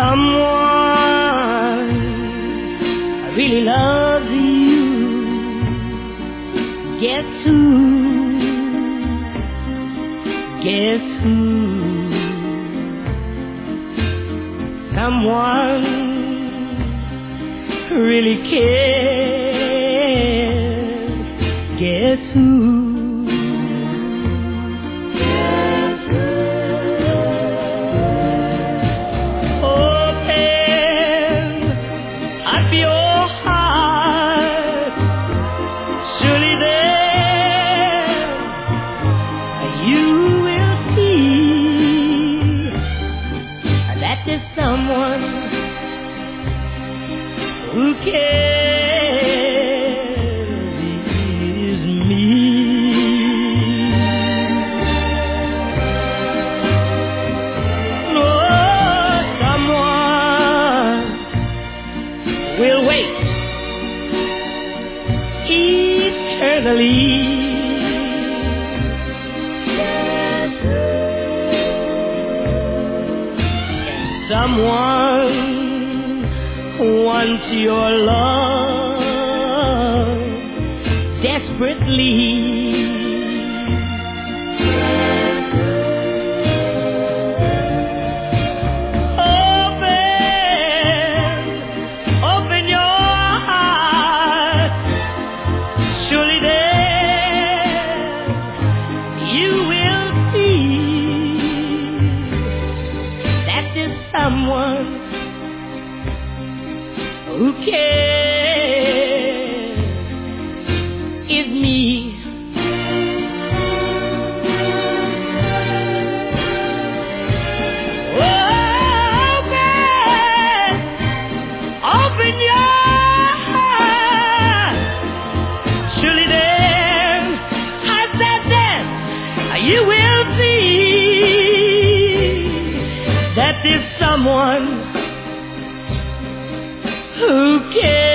someone really loves you. Guess who? Guess who? Someone really cares. Guess who? Someone who cares is me. No, someone will wait eternally. Someone wants your love desperately. Open your heart. Surely there you will see that there's someone who cares is me. Open your heart. Surely then, I said then, you will see that there's someone who cares.